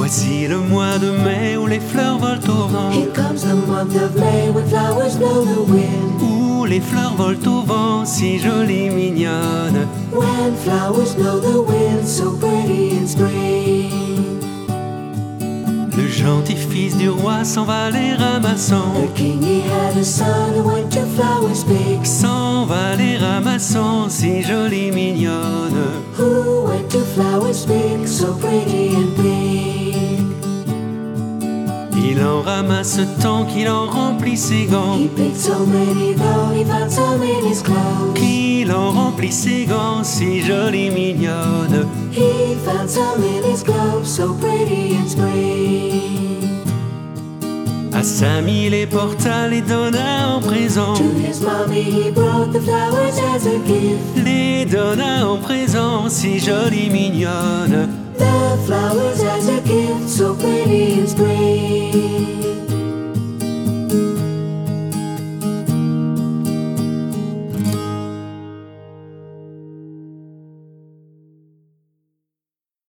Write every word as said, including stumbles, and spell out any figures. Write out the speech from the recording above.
Voici le mois de mai où les fleurs volent au vent, Here comes the month of May when flowers blow the wind. où les fleurs volent au vent, si jolies, mignonnes. When flowers know the wind, so pretty in spring. Le gentil fils du roi s'en va les ramassant, The king he had a son who went to flowers big, s'en va les ramassant, si jolies, mignonnes. who went to flowers big, so pretty and big. Il en ramasse tant qu'il en remplit ses gants, He picked so many though he found some in his clothes. qu'il en remplit ses gants, si jolies, mignonnes. He found some in his clothes, so pretty in spring. À Samy les porta, les donna en présent, To his mommy he brought the flowers as a gift. les donna en présent, si jolies, mignonnes. The flowers as a gift, so